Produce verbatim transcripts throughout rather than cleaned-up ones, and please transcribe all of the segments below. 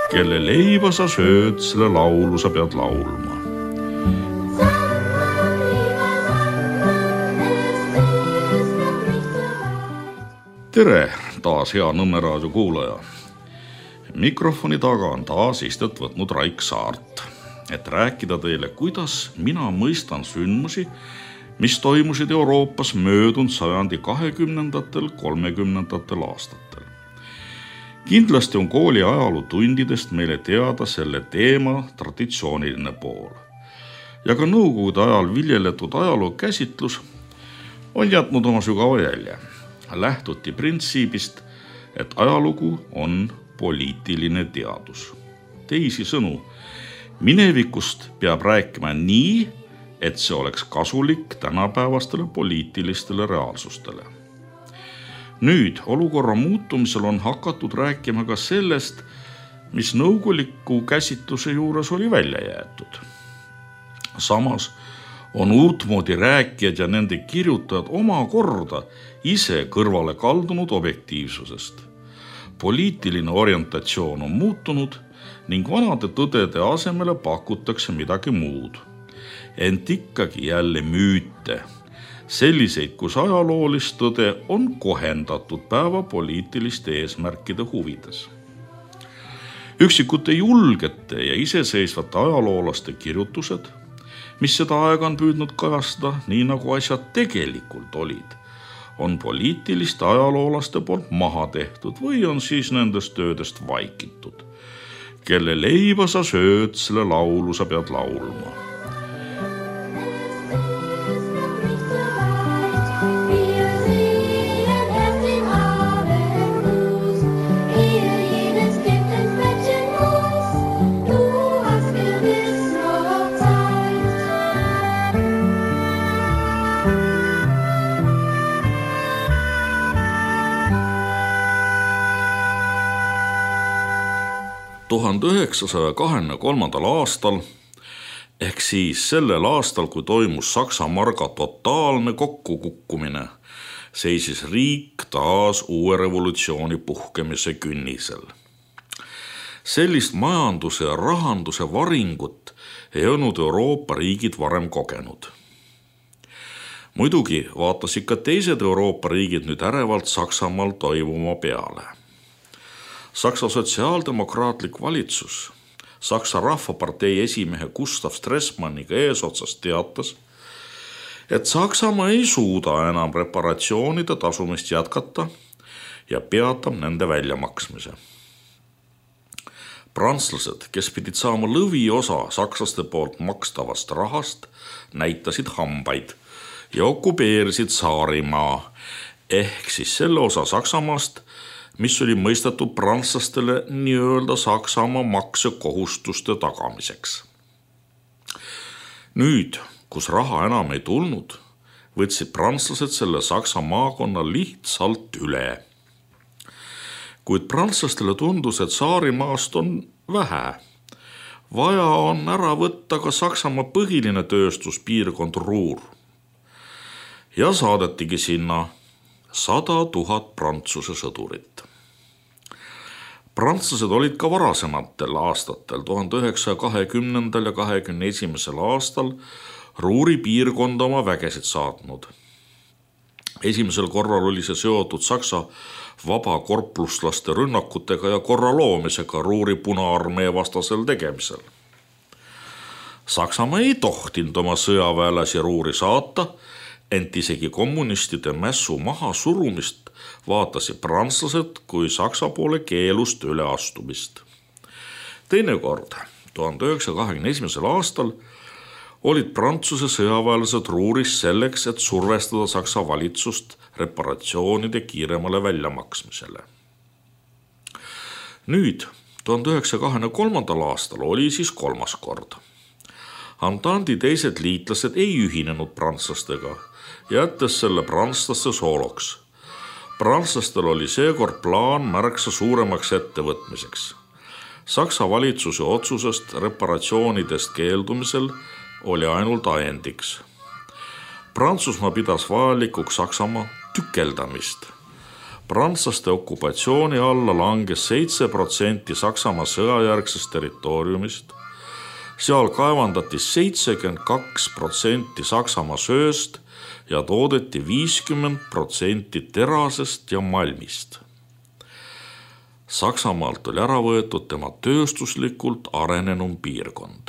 Kelle leiba sa sööd, selle laulu sa pead laulma. Tere taas hea Nõmme raadio kuulaja. Mikrofoni taga on taas istet võtnud Raik Saart, et rääkida teile, kuidas mina mõistan sündmusi, mis toimusid Euroopas möödunud sajandi kahekümnendatel, kolmekümnendatel aastatel. Kindlasti on kooli ajalootundidest meile teada selle teema traditsiooniline pool. Ja ka nõukogude ajal viljeletud ajaloo käsitlus on jätnud oma sügava jälje. Lähtuti printsiibist, et ajalugu on poliitiline teadus. Teisi sõnu, minevikust peab rääkima nii, et see oleks kasulik tänapäevastele poliitilistele reaalsustele. Nüüd olukorra muutumisel on hakatud rääkima ka sellest, mis nõukoguliku käsitluse juures oli välja jäetud. Samas on uutmoodi rääkijad ja nende kirjutajad oma korda ise kõrvale kaldunud objektiivsusest. Poliitiline orientatsioon on muutunud ning vanade tõdede asemele pakutakse midagi muud. Ent ikkagi jälle müüte, selliseid, kus ajaloolist tõde on kohendatud päeva poliitiliste eesmärkide huvides. Üksikute julgete ja iseseisvate ajaloolaste kirjutused, mis seda aega on püüdnud kajastada nii nagu asjad tegelikult olid, on poliitiliste ajaloolaste poolt maha tehtud või on siis nendest töödest vaikitud. Kelle leiba sa sööd, selle laulu sa pead laulma. tuhande üheksasaja kahekümne kolmandal aastal, ehk siis sellel aastal, kui toimus Saksa marga totaalne kokkukukkumine, seisis riik taas uue revolutsiooni puhkemise künnisel. Sellist majanduse ja rahanduse varingut ei olnud Euroopa riigid varem kogenud. Muidugi vaatas ikka teised Euroopa riigid nüüd ärevalt Saksamaal toimuma peale. Saksa sotsiaaldemokraatlik valitsus Saksa Rahvapartei esimehe Gustav Stresemanniga eesotsas teatas, et Saksamaa ei suuda enam reparatsioonide tasumist jätkata ja peatab nende väljamaksmise. Prantslased, kes pidid saama lõviosa sakslaste poolt makstavast rahast, näitasid hambaid ja okupeerisid Saarimaa ehk siis selle osa Saksamaast, mis oli mõistetud prantslastele nii-öelda Saksamaa maksekohustuste tagamiseks. Nüüd, kus raha enam ei tulnud, võtsid prantslased selle Saksa maakonna lihtsalt üle. Kuid prantslastele tundus, et Saarimaast on vähe. Vaja on ära võtta ka Saksamaa põhiline tööstuspiirkond Ruhr. Ja saadetigi sinna sada tuhat prantsuse sõdurit. Prantslased olid ka varasematel aastatel, tuhande üheksasaja kahekümnendal ja kahekümne esimesel aastal Ruhri piirkonda oma vägesid saatnud. Esimesel korral oli see seotud Saksa vabakorpluslaste rünnakutega ja korra loomisega Ruhri Punaarmee vastasel tegemisel. Saksamaa ei tohtinud oma sõjaväelasi Ruhri saata, ent isegi kommunistide mässu maha surumist vaatasid prantslased kui Saksa poole keelust üle astumist. Teine kord, tuhande üheksasaja kahekümne esimesel aastal, olid prantsuse sõjaväelased Ruhris selleks, et survestada Saksa valitsust reparatsioonide kiiremale väljamaksmisele. Nüüd, tuhande üheksasaja kahekümne kolmandal aastal oli siis kolmas kord. Antandi teised liitlased ei ühinenud prantslastega, jättes selle prantslaste sooloks. Prantslastel oli seekord plaan märksa suuremaks ettevõtmiseks. Saksa valitsuse otsusest reparatsioonidest keeldumisel oli ainult ajendiks. Prantsusmaa pidas vajalikuks Saksamaa tükeldamist. Prantslaste okupatsiooni alla langes seitse protsenti Saksamaa sõjajärgsest territooriumist. Seal kaevandati seitsekümmend kaks protsenti Saksamaa sööst ja toodeti viiskümmend protsenti terasest ja malmist. Saksamaalt oli ära võetud tema tööstuslikult arenenum piirkond.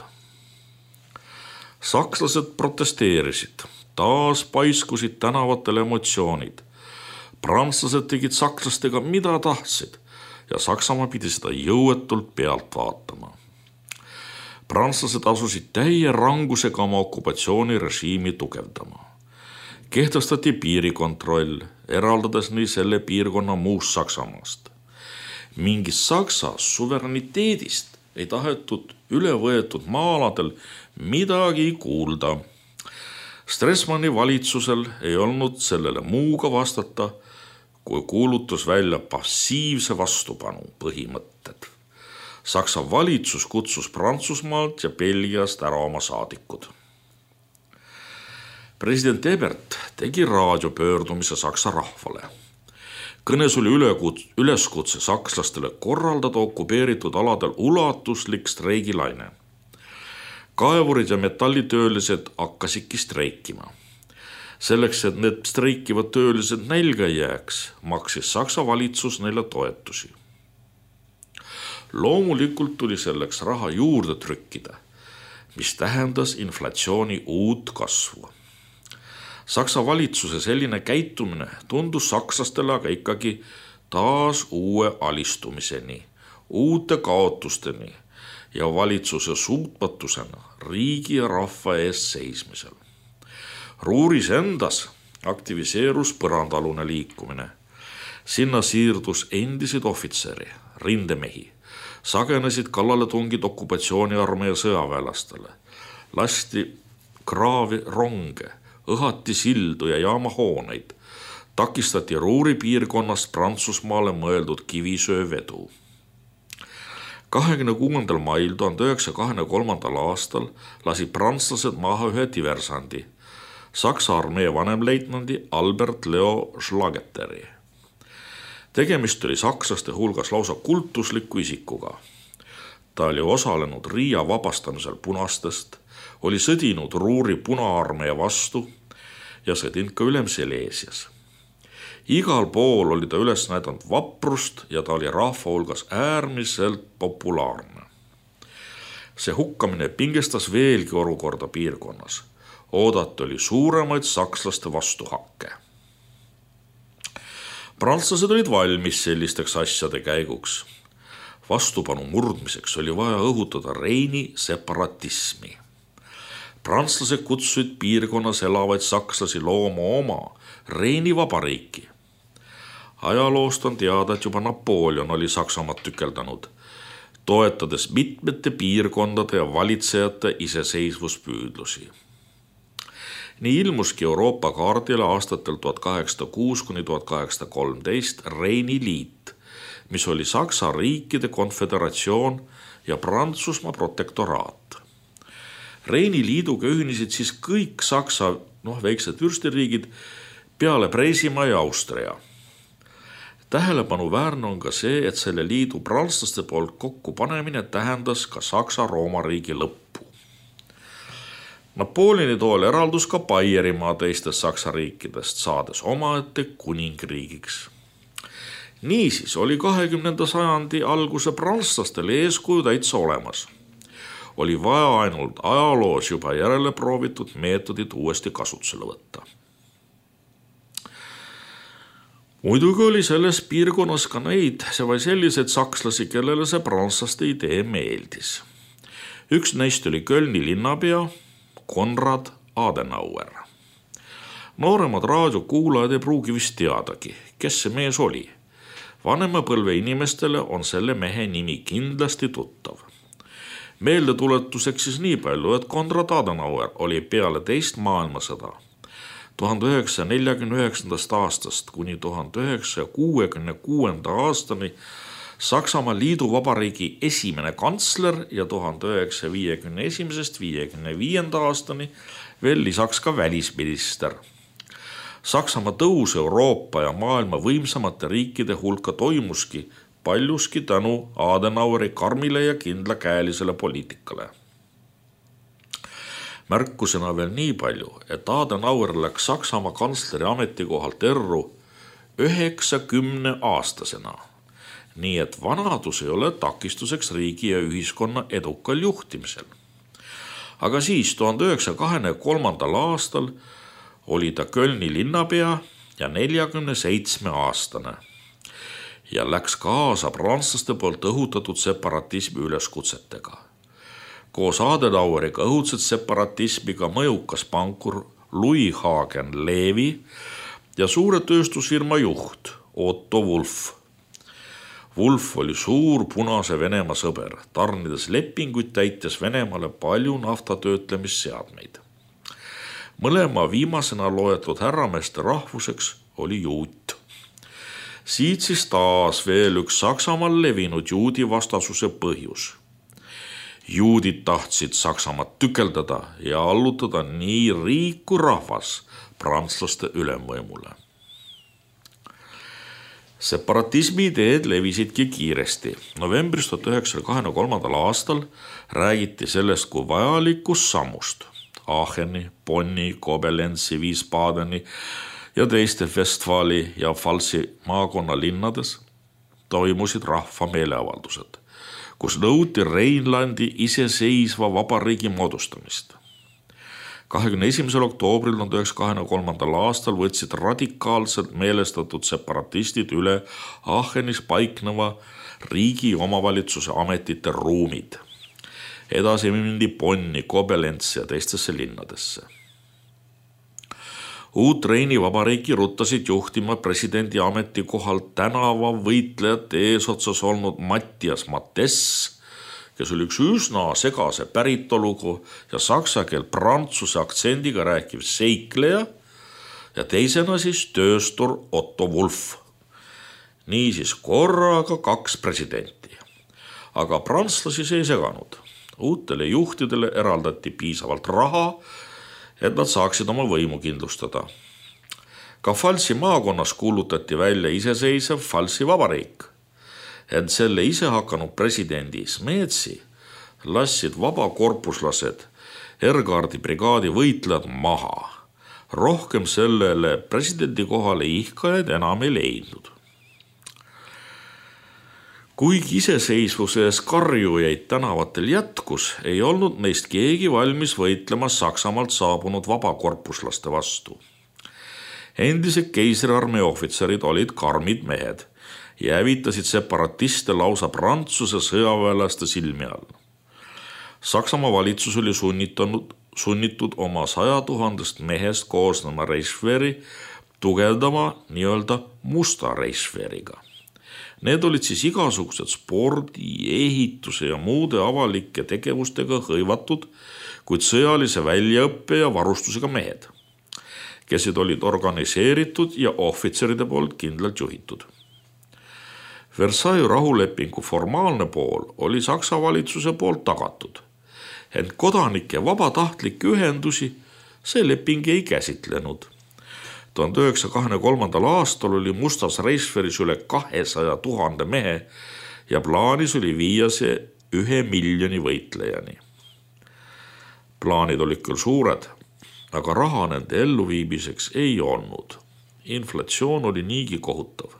Sakslased protesteerisid, taas paiskusid tänavatel emotsioonid. Prantslased tegid sakslastega mida tahtsid ja Saksamaa pidi seda jõuetult pealt vaatama. Prantslased asusid täie rangusega oma okupatsioonirežiimi tugevdama. Kehtestati piirikontroll, eraldades nii selle piirkonna muust Saksamaast. Mingist Saksa suvereniteedist ei tahetud üle võetud maaladel midagi kuulda. Stresemanni valitsusel ei olnud sellele muuga vastata, kui kuulutus välja passiivse vastupanu põhimõtted. Saksa valitsus kutsus Prantsusmaalt ja Belgiast ära oma saadikud. President Ebert tegi raadiopöördumise Saksa rahvale. Kõnes oli üleskutse sakslastele korraldada okupeeritud aladel ulatuslik streigilaine. Kaevurid ja metallitöölised hakkasidki streikima. Selleks, et need streikivad töölised nälga ei jääks, maksis Saksa valitsus neile toetusi. Loomulikult tuli selleks raha juurde trükkida, mis tähendas inflatsiooni uut kasvu. Saksa valitsuse selline käitumine tundus sakslastele aga ikkagi taas uue alistumiseni, uute kaotusteni ja valitsuse suutmatusena riigi ja rahva ees seismisel. Ruuris endas aktiviseerus põrandalune liikumine. Sinna siirdus endiseid ohvitseri, rindemehi, sagenesid kallaletungid okupatsiooniarmee sõjaväelastele, lasti kraavi ronge, õhati sildu ja jaamahooneid, takistati Ruuri piirkonnast Prantsusmaale mõeldud kivisöövedu. kahekümne kuuendal mail tuhande üheksasaja kahekümne kolmandal aastal lasi prantslased maha ühe diversandi, Saksa armee vanemleitnandi Albert Leo Schlageteri. Tegemist oli sakslaste hulgas lausa kultusliku isikuga. Ta oli osalenud Riia vabastamisel punastest, oli sõdinud Ruuri punaarmee vastu ja sõdinud ka Ülemsileesias. Igal pool oli ta üles näidanud vaprust ja ta oli rahva hulgas äärmiselt populaarne. See hukkamine pingestas veelgi olukorda piirkonnas. Oodati oli suuremaid sakslaste vastuhakke. Prantslased olid valmis sellisteks asjade käiguks. Vastupanu murdmiseks oli vaja õhutada Reini separatismi. Prantslased kutsusid piirkonnas elavaid sakslasi looma oma Reini vabariiki. Ajaloost on teada, et juba Napoleon oli Saksamaad tükeldanud, toetades mitmete piirkondade ja valitsejate iseseisvuspüüdlusi. Nii ilmuski Euroopa kaardile aastatel tuhat kaheksasada kuus kuni tuhat kaheksasada kolmteist Reini liit, mis oli Saksa riikide konföderatsioon ja Prantsusmaa protektoraat. Reini liiduga ühinesid siis kõik Saksa noh, väiksed vürstiriigid peale Preisimaa ja Austria. Tähelepanuväärne on ka see, et selle liidu prantslaste poolt kokku panemine tähendas ka Saksa Rooma riigi lõppu. Napoleoni tool eraldus ka Baierimaa teistest Saksa riikidest, saades omaette kuningriigiks. Niisiis oli kahekümnenda sajandi alguse prantslastel eeskuju täitsa olemas. Oli vaja ainult ajaloos juba järele proovitud meetodid uuesti kasutusele võtta. Muidugi oli selles piirkonnas ka neid, see või selliseid sakslasi, kellele see prantslaste idee meeldis. Üks neist oli Kölni linnapea Konrad Adenauer. Nooremad raadiokuulajad ei pruugi vist teadagi, kes see mees oli. Vanema põlve inimestele on selle mehe nimi kindlasti tuttav. Meeldetuletuseks siis nii palju, et Konrad Adenauer oli peale teist maailmasõda tuhande üheksasaja neljakümne üheksandast aastast kuni tuhande üheksasaja kuuekümne kuuenda aastani Saksamaa liiduvabariigi esimene kantsler ja tuhande üheksasaja viiekümne esimesest viiekümne viienda aastani veel lisaks ka välisminister. Saksamaa tõus Euroopa ja maailma võimsamate riikide hulka toimuski paljuski tänu Adenaueri karmile ja kindlakäelisele poliitikale. Märkusena veel nii palju, et Adenauer läks Saksamaa kantsleri ametikohalt erru üheksakümne aastasena. Nii et vanadus ei ole takistuseks riigi ja ühiskonna edukal juhtimisel. Aga siis tuhande üheksasaja kahekümne kolmandal aastal oli ta Kölni linnapea ja neljakümne seitsme aastane ja läks kaasa prantslaste poolt õhutatud separatismi üleskutsetega. Koos Adenaueriga õhutset separatismiga mõjukas pankur Louis Hagen Levi ja suure tööstusfirma juht Otto Wolf. Wolf oli suur punase Venemaa sõber, tarnides lepinguid täites Venemaale palju naftatöötlemisseadmeid. Mõlema viimasena loetud härrameeste rahvuseks oli juut. Siit siis taas veel üks Saksamaal levinud juudi vastasuse põhjus. Juudid tahtsid Saksamaad tükeldada ja allutada nii riik kui rahvas prantslaste ülemvõimule. Separatismi ideed levisidki kiiresti. Novembris tuhat üheksasaja kahekümne kolmandal aastal räägiti sellest kui vajalikust sammust. Aacheni, Bonni, Kobelenzi, Wiesbadeni ja teiste Westfali ja Pfalzi maakonna linnades toimusid rahva meeleavaldused, kus nõuti Rheinlandi iseseisva vabariigi moodustamist. kahekümne esimesel oktoobril tuhande üheksasaja kahekümne kolmandal aastal võtsid radikaalselt meelestatud separatistid üle Aachenis paikneva riigi omavalitsuse ametite ruumid. Edasi mindi Bonni, Kobelentsi ja teistesse linnadesse. Uut Reini vabariiki ruttasid juhtima presidendi ametikohal tänava võitlejate eesotsas olnud Mattias Matess, kes oli üks üsna segase päritolugu ja saksa keel prantsuse aktsendiga rääkiv seikleja ja teisena siis tööstur Otto Wolf. Niisiis korraga kaks presidenti. Aga prantslasi see ei seganud. Uutele juhtidele eraldati piisavalt raha, et nad saaksid oma võimu kindlustada. Ka Pfalzi maakonnas kuulutati välja iseseisev Pfalzi vabariik. Ent selle ise hakanud presidendi Smeetsi lassid vabakorpuslased Ergardi brigaadi võitlejad maha. Rohkem sellele presidendi kohale ihkajaid enam ei leidnud. Kuigi iseseisvuse ees karjujaid tänavatel jätkus, ei olnud neist keegi valmis võitlema Saksamaalt saabunud vabakorpuslaste vastu. Endised keisriarmee ohvitserid olid karmid mehed ja hävitasid separatiste lausa Prantsuse sõjaväelaste silmi all. Saksamaa valitsus oli sunnitud, sunnitud oma saja tuhandest mehest koosnema Reichswehri tugevdama nii-öelda musta Reichswehriga. Need olid siis igasugused spordi, ehituse ja muude avalike tegevustega hõivatud, kuid sõjalise väljaõppe ja varustusega mehed, kes olid organiseeritud ja ohvitseride poolt kindlalt juhitud. Versailles rahulepingu formaalne pool oli Saksa valitsuse poolt tagatud, ent kodanike vabatahtlikke ühendusi see leping ei käsitlenud. tuhande üheksasaja kahekümne kolmandal aastal oli Mustas Reichswehris üle kahesaja tuhande mehe ja plaanis oli viia see ühe miljoni võitlejani. Plaanid olid küll suured, aga raha nende elluviibiseks ei olnud. Inflatsioon oli niigi kohutav.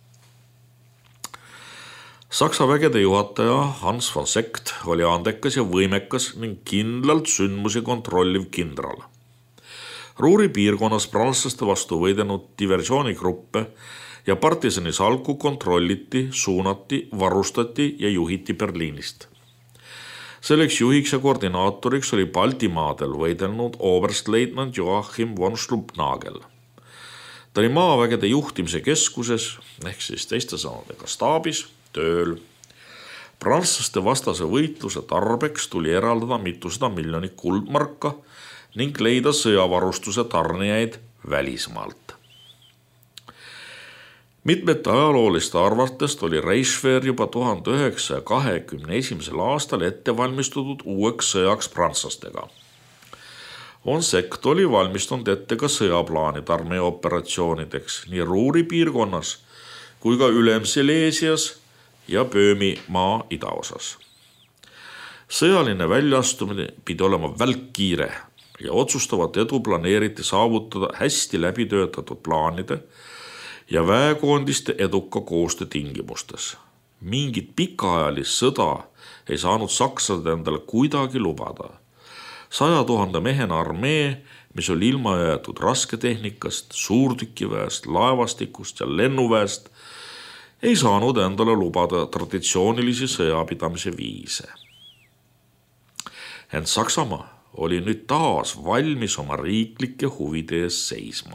Saksa vägede juhataja Hans von Sekt oli andekas ja võimekas ning kindlalt sündmusi kontrolliv kindral. Ruuri piirkonnas prantslaste vastu võidenud diversioonigruppe ja partisani salku kontrolliti, suunati, varustati ja juhiti Berliinist. Selleks juhiks ja koordinaatoriks oli Baltimaadel võidelnud oberstleitnant Joachim von Schlupnagel. Ta oli maavägede juhtimise keskuses, ehk siis teiste sõnadega staabis, tööl. Prantslaste vastase võitluse tarbeks tuli eraldada mitusada miljonit kuldmarka ning leida sõjavarustuse tarnijaid välismaalt. Mitmete ajalooliste arvatest oli Reichswehr juba tuhande üheksasaja kahekümne esimesel aastal ette valmistutud uueks sõjaks prantslastega. von Sekt oli valmistunud ette ka sõjaplaanid armee operatsioonideks nii Ruuri piirkonnas kui ka Ülem-Silesias ja Böömi maa idaosas. Sõjaline väljaastumine pidi olema välkkiire ja otsustavat edu planeeriti saavutada hästi läbitöötatud plaanide ja väekoondiste eduka koostöö tingimustes. Mingit pikaajalist sõda ei saanud sakslased endale kuidagi lubada. Saja tuhande mehena armee, mis oli ilma jäetud rasketehnikast, suurtükiväest, laevastikust ja lennuväest, ei saanud endale lubada traditsioonilisi sõjapidamise viise. Ent Saksamaa oli nüüd taas valmis oma riiklike huvide ees seisma.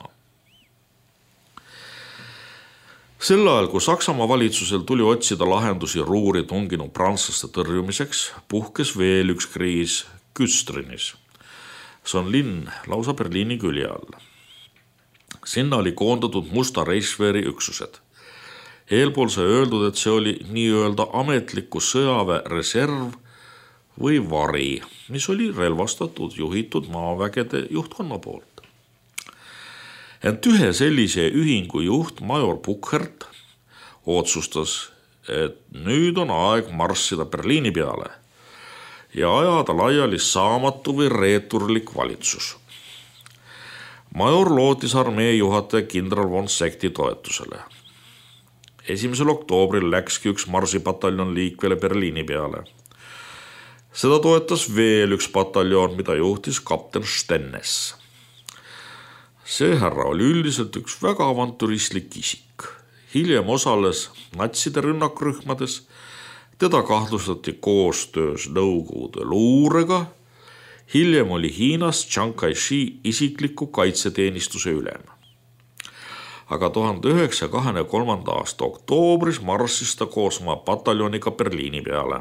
Sel ajal, kui Saksamaa valitsusel tuli otsida lahendusi Ruuri tunginud prantslaste tõrjumiseks, puhkes veel üks kriis Küstrinis. See on linn lausa Berliini külje all. Sinna oli koondatud Musta Reichswehri üksused. Eelpool sai öeldud, et see oli nii-öelda ametliku sõjaväe reserv või vari, mis oli relvastatud juhitud maavägede juhtkonna poolt. Ent ühe sellise ühingu juht major Buchert otsustas, et nüüd on aeg marssida Berliini peale ja ajada laiali saamatu või reeturlik valitsus. Major lootis armee juhataja kindral von Sekti toetusele. Esimesel oktoobril läkski üks marsipataljon liikvele Berliini peale. Seda toetas veel üks pataljon, mida juhtis kapten Stennes. See härra oli üldiselt üks väga avanturistlik isik. Hiljem osales natside rünnakrühmades, teda kahtlustati koostöös Nõukogude luurega, hiljem oli Hiinas Chiang Kai-shi isikliku kaitseteenistuse ülem. Aga tuhande üheksasaja kahekümne aasta oktoobris marssis ta koos oma pataljoniga Berliini peale.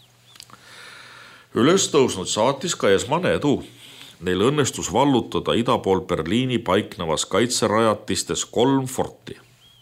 Üles tõusnud saatis ka esmane edu. Neil õnnestus vallutada ida pool Berliini paiknevas kaitserajatistes kolm forti.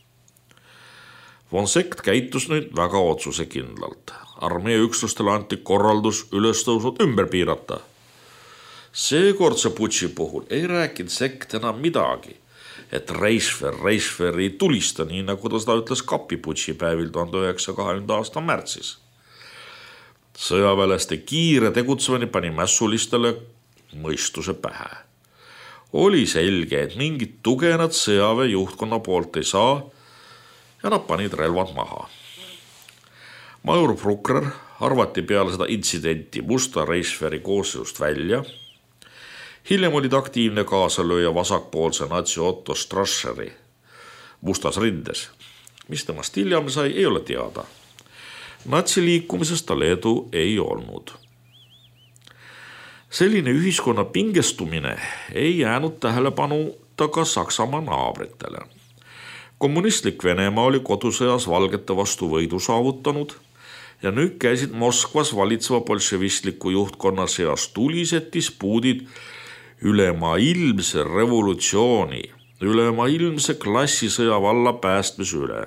Von Sekt käitus nüüd väga otsusekindlalt. Armee üksustele anti korraldus üles tõusnud ümber piirata. Seekordse putši puhul ei rääkinud Sekt enam midagi, et Reichswehr Reichswehr ei tulista, nii nagu ta seda ütles kapi putši päevil tuhande üheksasaja kahekümnenda aasta märtsis. Sõjaväelaste kiire tegutsemine pani mässulistele mõistuse pähe. Oli selge, et mingit tuge nad sõjaväe juhtkonna poolt ei saa ja nad panid relvad maha. Major Brucker arvati peale seda intsidenti Musta Reichswehri koosseisust välja. Hiljem olid aktiivne kaasalööja vasakpoolse natsi Otto Strasseri Mustas rindes. Mis temast hiljem sai, ei ole teada. Natsi liikumisest tal edu ei olnud. Selline ühiskonna pingestumine ei jäänud tähelepanuta ka Saksamaa naabritele. Kommunistlik Venemaa oli kodusõjas valgete vastu võidu saavutanud ja nüüd käisid Moskvas valitseva bolševistliku juhtkonna seas tulised dispuudid ülemaailmse revolutsiooni, ülemaailmse klassisõja valla päästmise üle.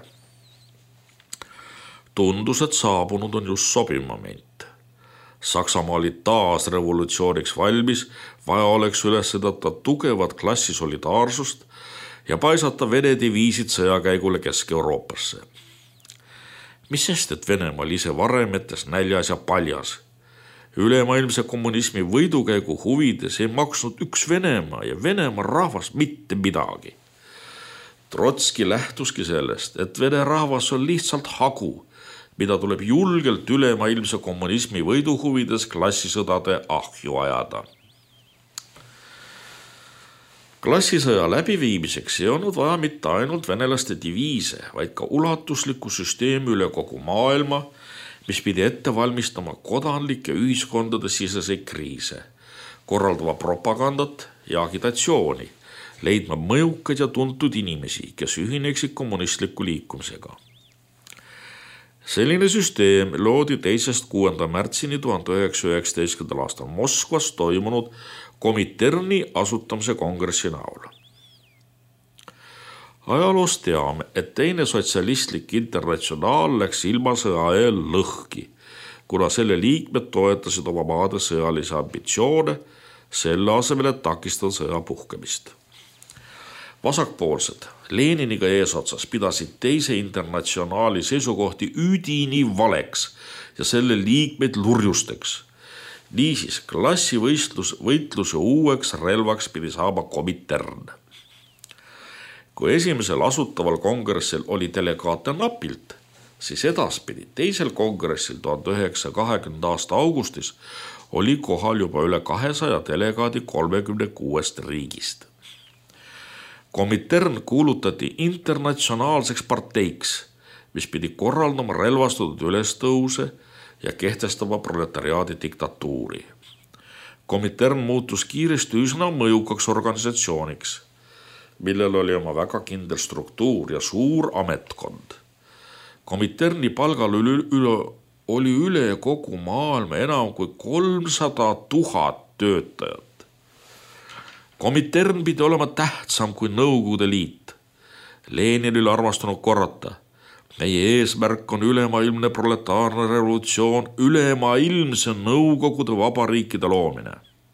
Tundus, et saabunud on just sobiv moment. Saksamaa oli taas revolutsiooniks valmis, vaja oleks üles sedata tugevat klassisolidaarsust ja paisata Vene diviisid sõjakäigule Kesk-Euroopasse. Mis sest, et Venemaal ise varemetes näljas ja paljas. Ülemaailmse kommunismi võidukäigu huvides ei maksnud üks Venemaa ja Venemaa rahvas mitte midagi. Trotski lähtuski sellest, et Vene rahvas on lihtsalt hagu, mida tuleb julgelt ülemaailmse kommunismi võidu huvides klassisõdade ahju ajada. Klassisõja läbiviimiseks ei olnud vaja mitte ainult venelaste diviise, vaid ka ulatuslikku süsteemi üle kogu maailma, mis pidi ette valmistama kodanlike ühiskondade siseseid kriise, korraldava propagandat ja agitatsiooni, leidma mõjukaid ja tuntud inimesi, kes ühineksid kommunistliku liikumisega. Selline süsteem loodi teisest kuuenda märtsini tuhande üheksasaja üheksateistkümnendal aastal Moskvas toimunud Kominterni asutamise kongressi näol. Ajaloos teame, et teine sotsialistlik internatsionaal läks ilmasõja eel lõhki, kuna selle liikmed toetasid oma maade sõjalisi ambitsioone, selle asemel, et takistada sõja puhkemist. Vasakpoolsed Leniniga eesotsas pidasid teise internatsionaali seisukohti üdini valeks ja selle liikmeid lurjusteks. Niisiis klassivõistlus, võitluse uueks relvaks pidi saama Komintern. Kui esimesel asutaval kongressil oli delegaate napilt, siis edaspidi teisel kongressil tuhande üheksasaja kahekümnenda aasta augustis oli kohal juba üle kahesaja delegaadi kolmekümne kuuest riigist. Komintern kuulutati internatsionaalseks parteiks, mis pidi korraldama relvastatud ülestõuse ja kehtestama proletariaadi diktatuuri. Komintern muutus kiiresti üsna mõjukaks organisatsiooniks, millel oli oma väga kindel struktuur ja suur ametkond. Kominterni palgal üle, üle, oli üle kogu maailma enam kui kolmsada tuhat töötajat. Komintern pidi olema tähtsam kui Nõukogude Liit. Lenin oli armastunud korrata. Meie eesmärk on ülemaailmne proletaarne revolutsioon, ülemaailmse Nõukogude vabariikide loomine.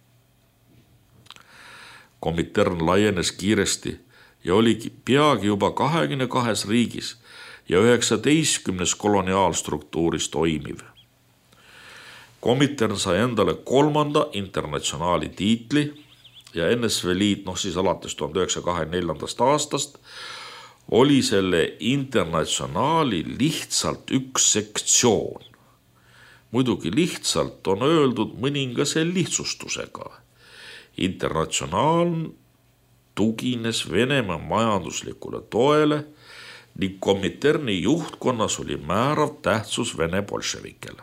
Komintern laienes kiiresti ja oli peagi juba kahekümne kahes riigis ja üheksateistkümnes koloniaalstruktuuris toimiv. Komintern sai endale kolmanda internatsionaali tiitli ja N S V Liit, noh siis alates tuhande üheksasaja kahekümne neljandast aastast, oli selle internatsionaali lihtsalt üks sektsioon. Muidugi lihtsalt on öeldud mõningase lihtsustusega. Internatsionaal tugines Venemaa majanduslikule toele ning Kominterni juhtkonnas oli määrav tähtsus Vene bolševikele.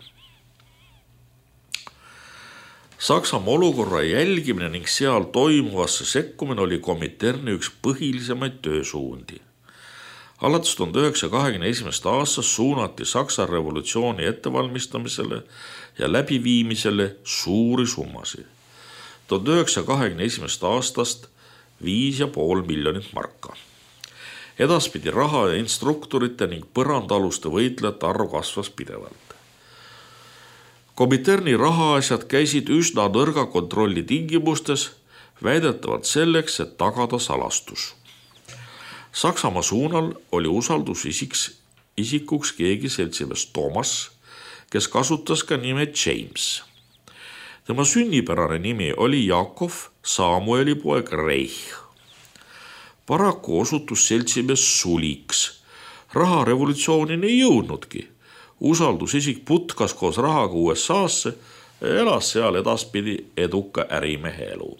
Saksamaa olukorra jälgimine ning seal toimuvasse sekkumine oli Kominterni üks põhilisemaid töösuundi. Alates tuhande üheksasaja kahekümne esimesest aastast suunati Saksa revolutsiooni ettevalmistamisele ja läbiviimisele suuri summasid. tuhande üheksasaja kahekümne esimesest aastast viis ja pool miljonit marka. Edaspidi raha ja instruktorite ning põrandaaluste võitlejate arv kasvas pidevalt. Kominterni rahaasjad käisid üsna nõrga kontrolli tingimustes, väidetavalt selleks, et tagada salastus. Saksamaa suunal oli usaldusisiks isikuks keegi seltsimees Thomas, kes kasutas ka nime James. Tema sünnipärane nimi oli Jakov Samueli poeg Reich. Paraku osutus seltsimees suliks. Raha revolutsioonini ei jõudnudki. Usaldusisik putkas koos rahaga U S A-sse ja elas seal edaspidi eduka ärimehe elu.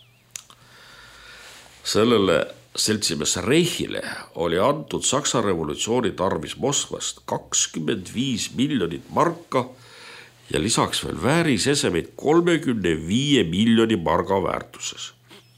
Sellele seltsimees Reichile oli antud Saksa revolutsiooni tarvis Moskvast kakskümmend viis miljonit marka ja lisaks veel väärisesemeid kolmekümne viie miljoni marga väärtuses.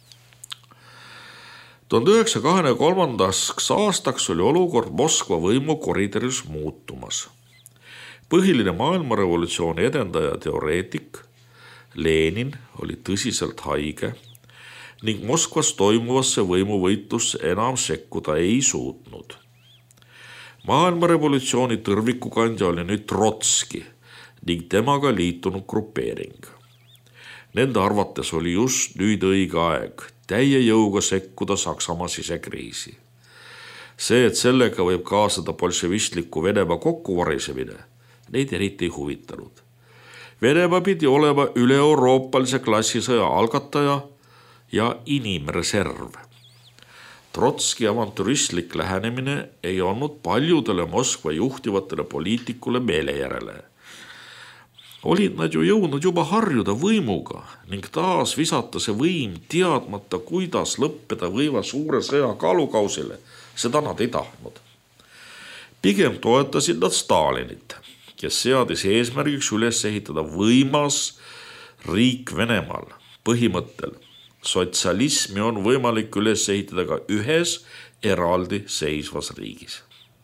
tuhande üheksasaja kahekümne kolmandaks aastaks oli olukord Moskva võimu koridoris muutumas. Põhiline maailmarevolutsiooni edendaja teoreetik Lenin oli tõsiselt haige ning Moskvas toimuvasse võimuvõitlusse enam sekkuda ei suutnud. Maailmarevolutsiooni tõrvikukandja oli nüüd Trotski ning temaga liitunud grupeering. Nende arvates oli just nüüd õige aeg täie jõuga sekkuda Saksamaa sisekriisi. See, et sellega võib kaasada bolševistliku Venemaa kokkuvarisemine, neid eriti ei huvitanud. Venemaa pidi olema üle-euroopalise klassisõja algataja ja inimreserv. Trotski avantüristlik lähenemine ei olnud paljudele Moskva juhtivatele poliitikule meele järele. Olid nad ju jõudnud juba harjuda võimuga ning taas visata see võim teadmata, kuidas lõppeda võiva suure sõja kaalukausile, seda nad ei tahtnud. Pigem toetasid nad Stalinit, kes seadis eesmärgiks üles ehitada võimas riik Venemaal põhimõttel. Sotsialismi on võimalik üles ehitada ka ühes eraldi seisvas riigis.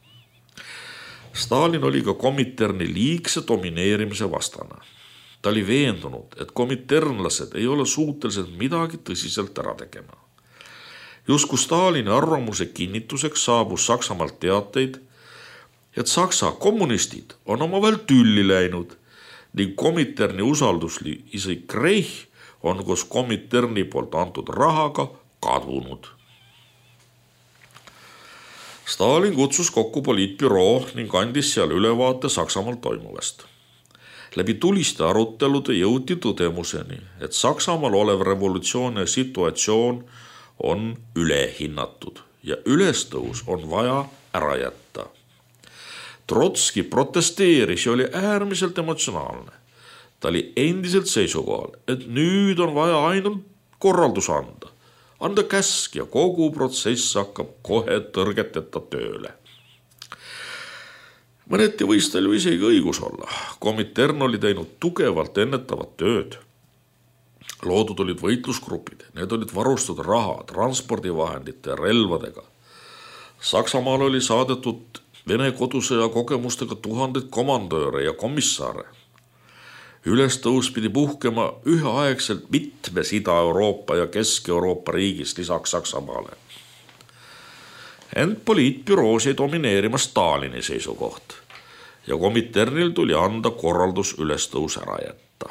Stalin oli ka Kominterni liigse domineerimise vastane. Ta oli veendunud, et kominternlased ei ole suutelised midagi tõsiselt ära tegema. Justkui Stalini arvamuse kinnituseks saabus Saksamaalt teateid, et Saksa kommunistid on omavahel tülli läinud ning Kominterni usalduslik isik Reich on koos Kominterni poolt antud rahaga kadunud. Stalin kutsus kokku poliitbüroo ning andis seal ülevaate Saksamaal toimuvast. Läbi tuliste arutelude jõuti tõdemuseni, et Saksamaal olev revolutsioon ja situatsioon on ülehinnatud ja ülestõus on vaja ära jätta. Trotski protesteeris ja oli äärmiselt emotsionaalne. Ta oli endiselt seisukohal, et nüüd on vaja ainult korraldus anda. Anda käsk ja kogu protsess hakkab kohe tõrgeteta tööle. Mõneti võis tal ju isegi õigus olla. Komintern oli teinud tugevalt ennetavat tööd. Loodud olid võitlusgrupid, need olid varustatud raha, transpordivahendite ja relvadega. Saksamaal oli saadetud Vene kodusõja kogemustega tuhandeid komandööre ja komissare. Ülestõus pidi puhkema üheaegselt mitmes Ida-Euroopa ja Kesk-Euroopa riigis lisaks Saksamaale. Ent poliitbüroos jäi domineerima Stalini seisukoht ja Kominternil tuli anda korraldus ülestõus ära jätta.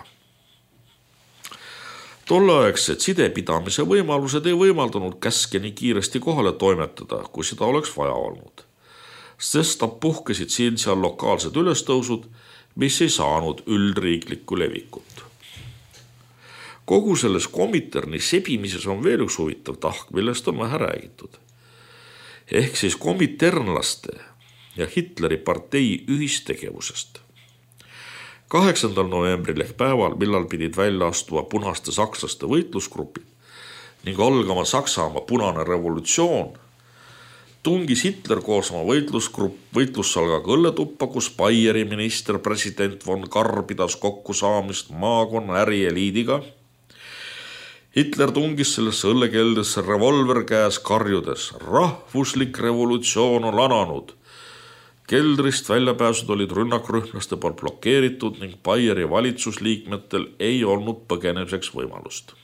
Tolleaegsed sidepidamise võimalused ei võimaldanud käske nii kiiresti kohale toimetada, kui seda oleks vaja olnud. Sest puhkesid siin seal lokaalsed ülestõusud, mis ei saanud üldriiklikku levikut. Kogu selles Kominterni sebimises on veel üks huvitav tahk, millest on vähe räägitud. Ehk siis kominternlaste ja Hitleri partei ühistegevusest. kaheksandal novembril ehk päeval, millal pidid välja astuma punaste sakslaste võitlusgrupid ning algama Saksamaa punane revolutsioon, tungis Hitler koos oma võitlusgrupp võitlussalgaga õlletuppa, kus Bayeri minister president von Kahr pidas kokkusaamist maakonna ärieliidiga. Hitler tungis sellesse õllekeldesse revolver käes karjudes. Rahvuslik revolutsioon on lananud. Keldrist väljapääsud olid rünnakrühmlaste poolt blokeeritud ning Bayeri valitsusliikmetel ei olnud põgenemiseks võimalust.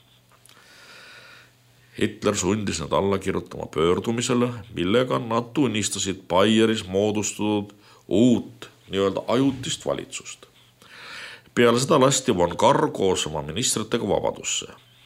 Hitler sundis nad alla kirjutama pöördumisele, millega nad tunnistasid Bayeris moodustatud uut nii-öelda ajutist valitsust. Peale seda lasti von Kahr koos oma ministritega vabadusse.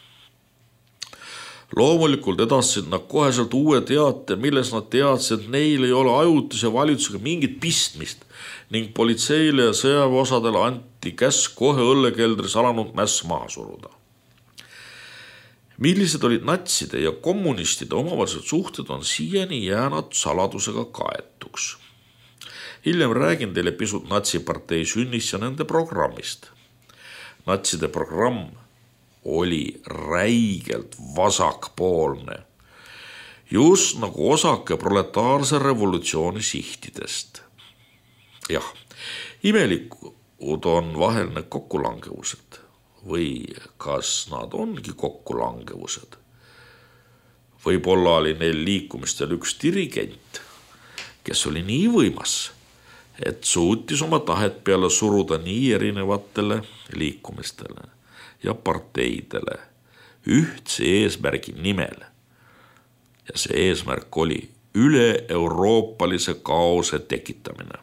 Loomulikult edastasid nad koheselt uue teate, milles nad teadsid, et neil ei ole ajutise valitsusega mingit pistmist ning politseile ja sõjaväeosadele anti käsk kohe õllekeldris alanud mäss maha suruda. Millised olid natside ja kommunistide omavahelised suhted on siiani jäänud saladusega kaetuks. Hiljem räägin teile pisut natsipartei sünnist ja nende programmist. Natside programm oli räigelt vasakpoolne, just nagu osake proletaarse revolutsiooni sihtidest. Jah, imelikud on vahel need kokkulangevused. Või kas nad ongi kokkulangevused? Võib-olla oli neil liikumistel üks dirigent, kes oli nii võimas, et suutis oma tahet peale suruda nii erinevatele liikumistele ja parteidele ühtse eesmärgi nimel. Ja see eesmärk oli üle-euroopalise kaose tekitamine.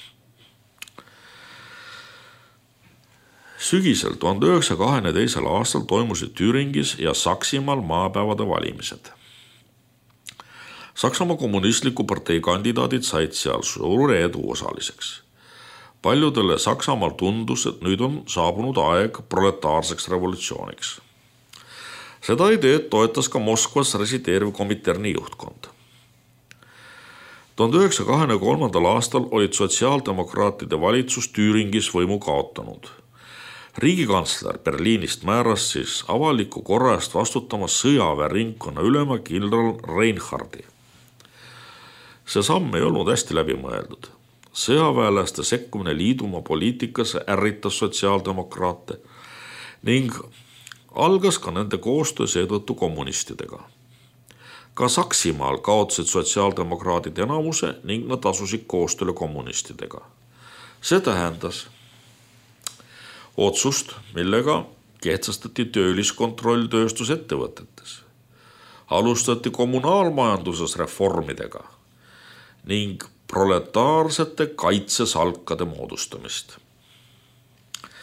Sügisel tuhande üheksasaja kahekümne aastal toimusid Thüringis ja Saksimaal maapäevade valimised. Saksamaa kommunistliku partei kandidaadid said seal suure edu osaliseks. Paljudele Saksamaal tundus, et nüüd on saabunud aeg proletaarseks revolutsiooniks. Seda ideed toetas ka Moskvas resideeriv Kominterni juhtkond. tuhande üheksasaja kahekümne kolmandal aastal olid sotsiaaldemokraatide valitsus Thüringis võimu kaotanud. Riigikantsler Berliinist määras siis avaliku korra eest vastutama sõjaväeringkonna ülema kindral Reinhardi. See samm ei olnud hästi läbi mõeldud. Sõjaväelaste sekkumine liidumaa poliitikasse ärritas sotsiaaldemokraate ning algas ka nende koostöö seetõttu kommunistidega. Ka Saksimaal kaotasid sotsiaaldemokraadid enamuse ning nad asusid koostööle kommunistidega. See tähendas otsust, millega kehtestati tööliskontroll tööstusettevõtetes. Alustati kommunaalmajanduses reformidega ning proletaarsete kaitsesalkade moodustamist.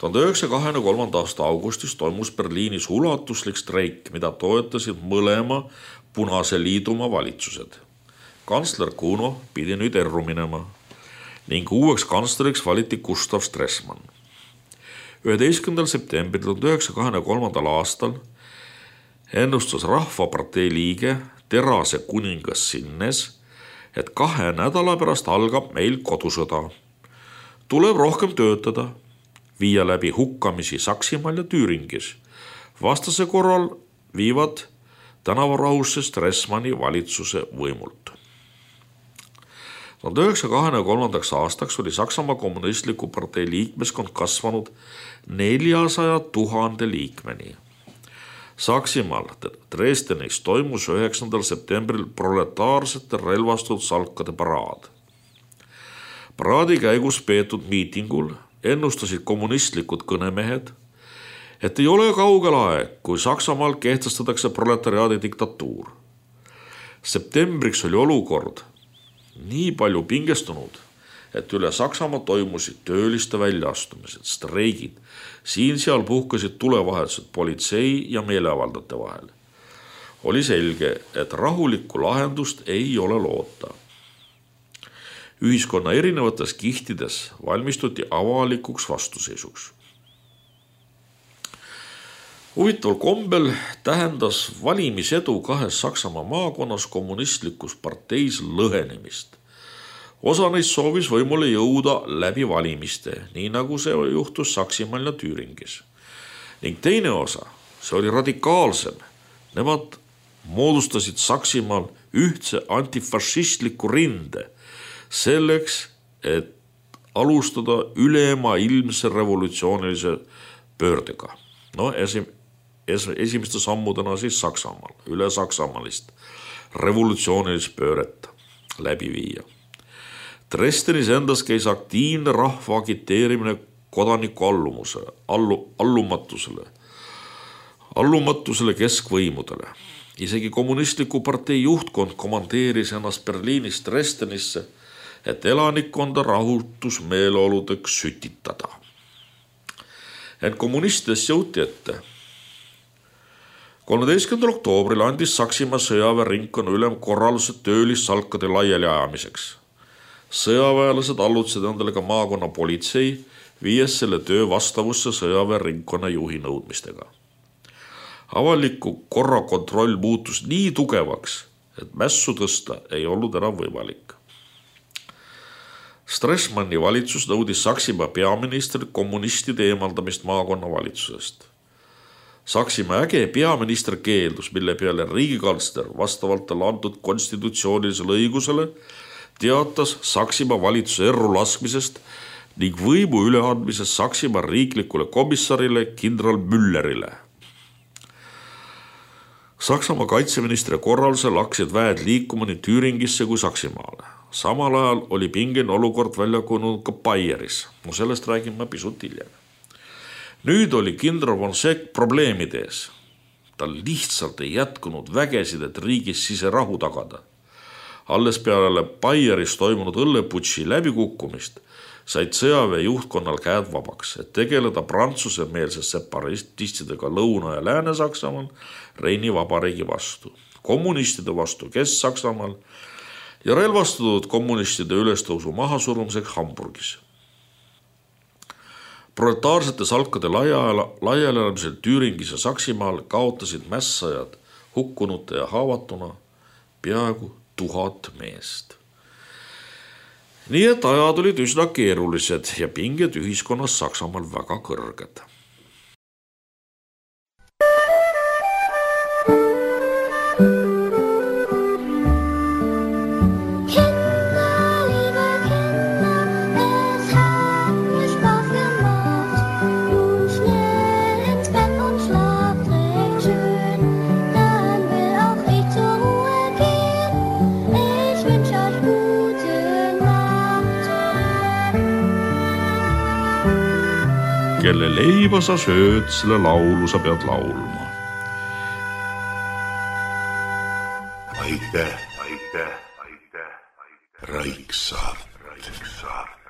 tuhande üheksasaja kahekümne kolmanda aasta augustis toimus Berliinis ulatuslik streik, mida toetasid mõlema Punase liidumaa valitsused. Kantsler Kuno pidi nüüd erru minema ning uueks kantsleriks valiti Gustav Stresemann. üheteistkümnendal septembril tuhande üheksasaja kahekümne kolmandal aastal ennustas Rahvapartei liige Terase kuningas Sinnes, et kahe nädala pärast algab meil kodusõda. Tuleb rohkem töötada, viia läbi hukkamisi Saksimaal ja Tüüringis. Vastase korral viivad tänavarahusse Stresemanni valitsuse võimult. tuhande üheksasaja kahekümne kolmandaks aastaks oli Saksamaa kommunistliku partei liikmeskond kasvanud neljasaja tuhande liikmeni. Saksimaal Dresdenis toimus üheksandal septembril proletaarsete relvastatud salkade paraad. Paraadi käigus peetud miitingul ennustasid kommunistlikud kõnemehed, et ei ole kaugel aeg, kui Saksamaal kehtestatakse proletariaadi diktatuur. Septembriks oli olukord nii palju pingestunud, et üle Saksamaa toimusid tööliste väljaastumised, streigid. Siin-seal puhkasid tulevahetused politsei ja meeleavaldajate vahel. Oli selge, et rahulikku lahendust ei ole loota. Ühiskonna erinevates kihtides valmistuti avalikuks vastuseisuks. Huvitaval kombel tähendas valimisedu kahes Saksamaa maakonnas kommunistlikus parteis lõhenemist. Osa neist soovis võimule jõuda läbi valimiste, nii nagu see juhtus Saksimaal ja Tüüringis. Ning teine osa, see oli radikaalsem. Nemad moodustasid Saksimaal ühtse antifašistliku rinde selleks, et alustada ülemaailmse revolutsioonilise pöördega. No esim, es, esimeste sammudena siis Saksamaal, üle Saksamaalist revolutsioonilist pööret läbi viia. Dresdenis endas käis aktiivne rahva agiteerimine kodaniku allumusele, allu, allumatusele, allumatusele keskvõimudele. Isegi kommunistliku partei juhtkond komandeeris ennast Berliinist Dresdenisse, et elanikkonda rahutusmeeleoludeks sütitada. Ent kommunistidest jõuti ette. kolmeteistkümnendal oktoobril andis Saksimaa sõjaväerinkonna ülem korraldused töölissalkade laiali ajamiseks. Sõjaväelased allutasid endale ka maakonna politsei, viies selle töö vastavusse sõjaväerinkonna juhi nõudmistega. Avaliku korra kontroll muutus nii tugevaks, et mässu tõsta ei olnud enam võimalik. Stresemanni valitsus nõudis Saksimaa peaministri kommunistide eemaldamist maakonna valitsusest. Saksimaa äge peaminister keeldus, mille peale riigikantsler vastavalt talle antud konstitutsioonilisele õigusele teatas Saksimaa valitsuse erru laskmisest ning võimu üleandmisest Saksimaa riiklikule komissarile kindral Müllerile. Saksamaa kaitseministri korraldusel hakkasid väed liikuma nii Tüüringisse kui Saksimaale. Samal ajal oli pingeline olukord välja kujunenud ka Baieris. No sellest räägin ma pisut hiljem. Nüüd oli kindral von Seck probleemide ees. Tal lihtsalt ei jätkunud vägesid, et riigis siserahu tagada. Alles peale Baieris toimunud õlleputši läbikukkumist said sõjaväe juhtkonnal käed vabaks, et tegeleda Prantsuse-meelse separatistidega Lõuna- ja Lääne-Saksamaal Reini vabariigi vastu, kommunistide vastu Kesk-Saksamaal ja relvastatud kommunistide ülestõusu mahasurumiseks Hamburgis. Proletaarsete salkade laialielamisel Tüüringis ja Saksimaal kaotasid mässajad hukkunute ja haavatuna peaaegu tuhat meest. Nii et ajad olid üsna keerulised ja pinged ühiskonnas Saksamaal väga kõrged. Kelle leiba sa sööd, selle laulu sa pead laulma. Aitäh, aitäh, aitäh, Raiksaart.